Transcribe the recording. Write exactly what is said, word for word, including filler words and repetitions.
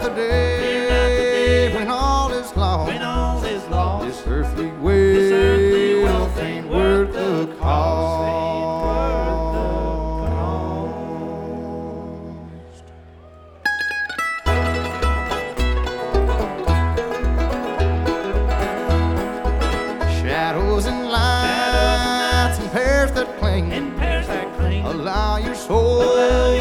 the day when all is lost. When all is lost, This earthly this earthly wealth wealth ain't worth the cost. Shadows and light